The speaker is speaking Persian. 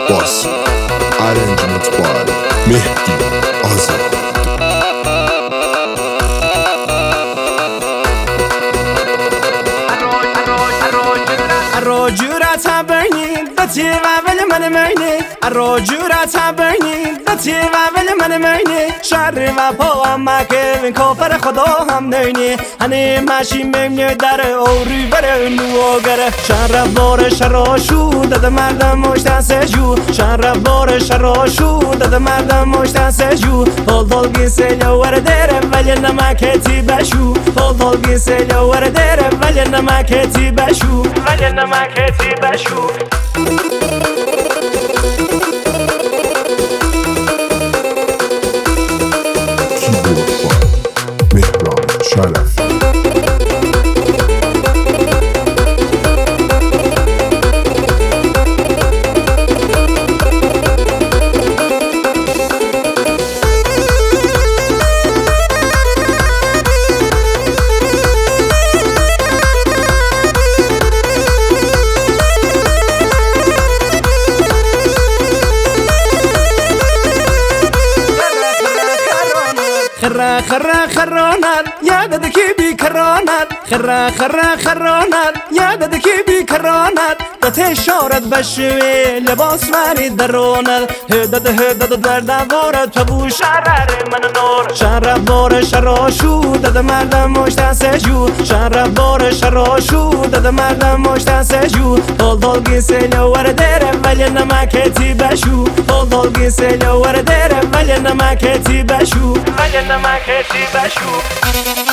باسی arrangement by مهدی آزاد. الرجورة تبيني دتي وابل من ميني الرجورة تبيني دتي وابل من ميني شر و پا ما که من کافر خدا هم نینی هنی ماشی میمنی در اوری بره نوگره شر بار شراشو داد مردم مشتن سجو شر بار شراشو داد مردم مشتن سجو دل گیسل وردره ولی نمکتی بشو دل گیسل وردره ولی نمکتی بشو ولی نمکتی بشو شرف خرا خرانات یاد دکی بی کرانات خرا خرانات یاد دکی بی کرانات دت شارت بشوی لباس وری درونات هدد در دوارت تو شرر من نور شر بار شراشو دد مردم مشتن سجو شر بار شراشو دد مردم مشتن سجو دل گیسل وردره ولی نمکتی بشو دل گیسل وردره ولی نمکتی بشو ولی نمکتی بشو